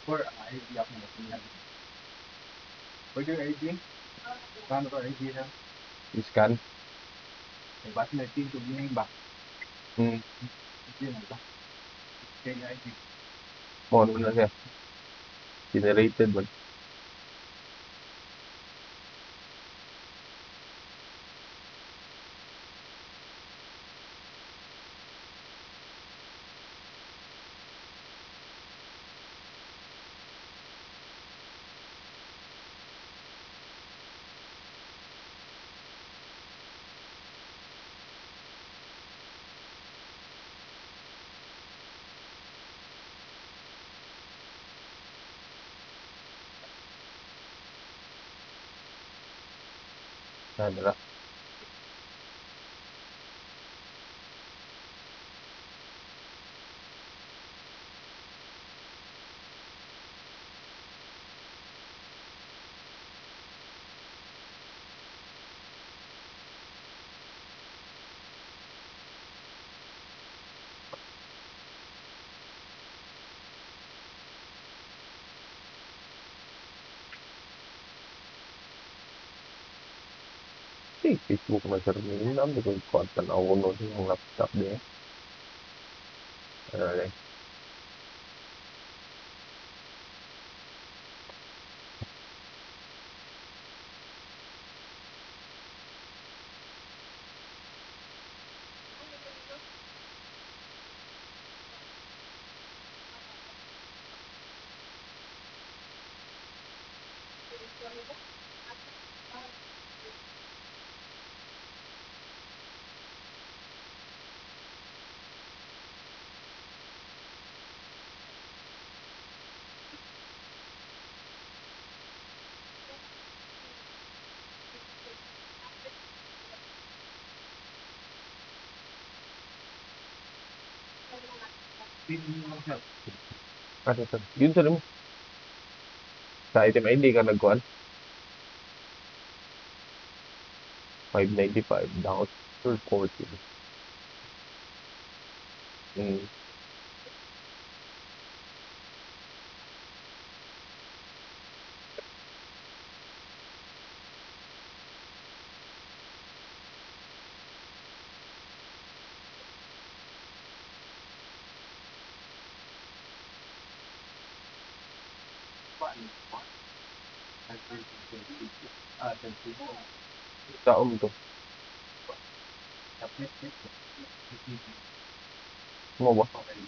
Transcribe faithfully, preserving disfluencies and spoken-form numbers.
Scan. Hmm. Mo ano na siya. Generated man. Nadala. Si Facebook man sir minam ko kuan tanaw ko no yung laptop niya. Ano na. Ano sir? Yun sir mo. Sa item I D ka nagkuan. five ninety-five down to fourteen. Hmm. Taom to. Mo ba?